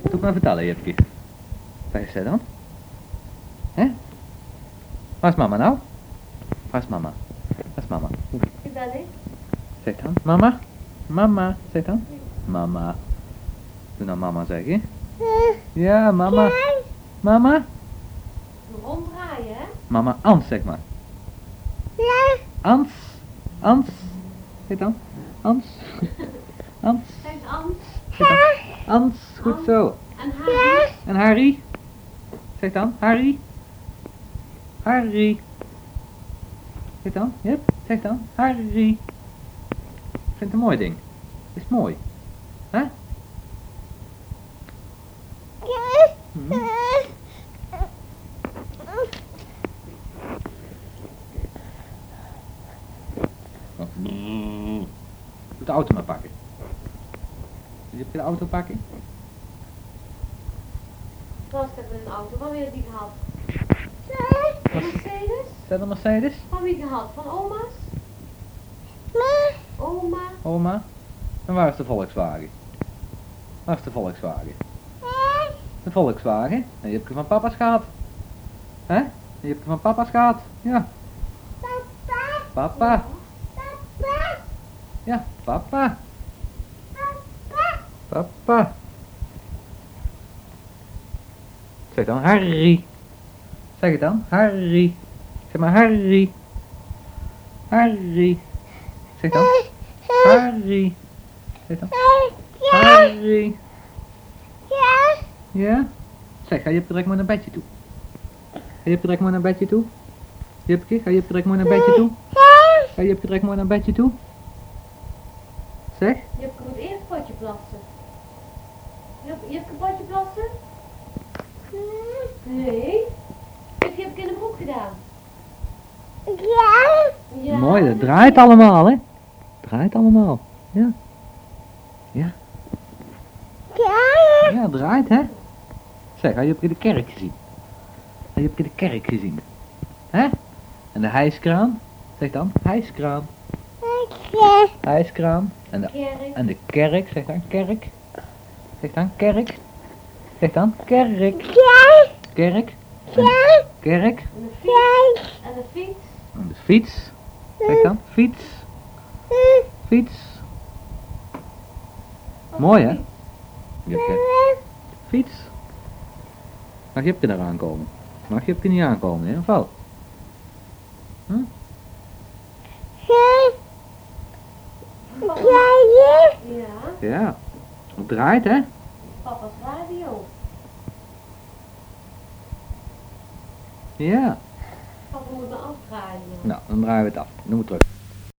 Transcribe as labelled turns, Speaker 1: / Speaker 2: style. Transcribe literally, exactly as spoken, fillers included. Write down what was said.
Speaker 1: Wat moet ik maar vertellen, Jipkie? Waar is zij dan? Hè? Waar is mama nou? Waar is mama? Waar is mama? Oeh.
Speaker 2: Ik ben ik.
Speaker 1: Zeg dan. Mama? Mama? Zeg dan. Mama. Doe nou mama zeggen. Ja, mama. Mama?
Speaker 2: Ronddraaien, hè?
Speaker 1: Mama, Ans, zeg maar. Ans. Ans. Zeg dan. Ans. Ans.
Speaker 2: Zeg Ans.
Speaker 1: Zeg dan. Ans. Goed
Speaker 2: Ans.
Speaker 1: zo.
Speaker 2: En Harry.
Speaker 1: En Harry? Zeg dan. Harry. Harry. Zeg dan. Yep. Zeg dan. Harry. Ik vind het een mooi ding. Is het mooi? Hè? Hm. Doe de auto maar pakken. Wil je de auto pakken?
Speaker 2: Vast hebben we een auto. Van wie heb je die gehad?
Speaker 1: Was-
Speaker 2: Mercedes?
Speaker 1: Is dat een Mercedes?
Speaker 2: Van wie gehad? Van oma's? Oma?
Speaker 1: Oma? En waar is de Volkswagen? Waar is de Volkswagen? De Volkswagen? En je hebt hem van papa's gehad. Hè? Je hebt hem van papa's gehad. Ja. Papa. Ja, papa. Papa. Zeg dan Harry. Zeg het dan. Harry. Zeg maar Harry. Harry. Zeg dan. Harry. Zeg dan. Harry. Ja? Zeg, ga je direct maar naar bedje toe. Ga je direct maar naar bedje toe? Jipke, ga je direct maar naar bedje toe? Ga je direct maar naar bedje toe? Zeg?
Speaker 2: Je hebt moet eerst een potje plassen. Je hebt, je hebt een potje plassen? Nee. Heb je heb in de broek gedaan? Ja.
Speaker 1: Mooi, dat draait allemaal, hè? Draait allemaal. Ja. Ja. Ja, het draait, hè? Zeg, had je op de kerk gezien? Had je op de kerk gezien? Hè? En de hijskraan? Zeg dan, hijskraan. Hijskraan. En de,
Speaker 2: Kerk.
Speaker 1: en de kerk, zeg dan, kerk. Zeg dan, kerk. Zeg dan, kerk. Kerk. En de kerk.
Speaker 2: En de fiets. En de fiets.
Speaker 1: En de fiets. Zeg dan, fiets. Fiets. Mooi, hè? Jipke. Fiets. Mag Jipke daar aankomen? Mag Jipke niet aankomen, hè? Of wel? Hm?
Speaker 2: Ja.
Speaker 1: Ja. Het draait, hè?
Speaker 2: Papa's radio.
Speaker 1: Ja.
Speaker 2: Papa moet me afdraaien.
Speaker 1: Nou, dan draaien we het af. Doen we terug.